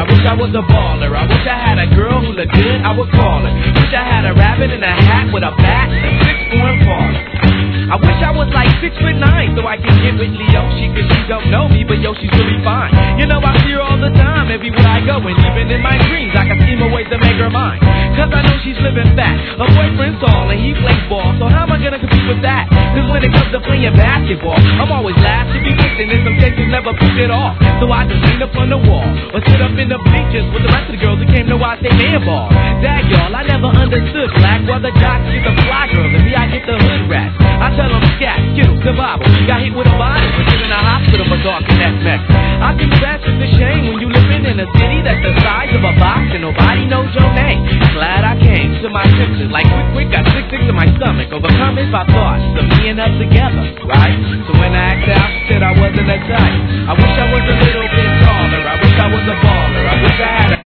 wish I was a baller. I wish I had a girl who looked good, I would call her. Wish I had a rabbit in a hat with a bat and a 6'4" baller. I wish I was like 6'9" so I can get with Leoshi, cause she don't know me, but yo, she's really fine. You know I see her all the time, everywhere I go, and even in my dreams I can scheme a ways to make her mine. Cause I know she's living fat. Her boyfriend's tall and he plays ball, so how am I gonna compete with that? Cause when it comes to playing basketball, I'm always last to be picked, and in some cases never picked at all. So I just lean up on the wall, or sit up in the bleachers with the rest of the girls who came to watch they man ball. Dag y'all, I never understood black, while the jocks get the fly girls, and me I get the hood rats. I tell them scat, skittles, survival. Got hit with a bottle, but in a hospital for talking that mess. I confess it's a shame when you living in a city that's the size of a box and nobody knows your name. Glad I came to my senses, like quick, got sick in my stomach. Overcome it by thoughts of me and us together, right? So when I asked her out, she said I wasn't a type. I wish I was a little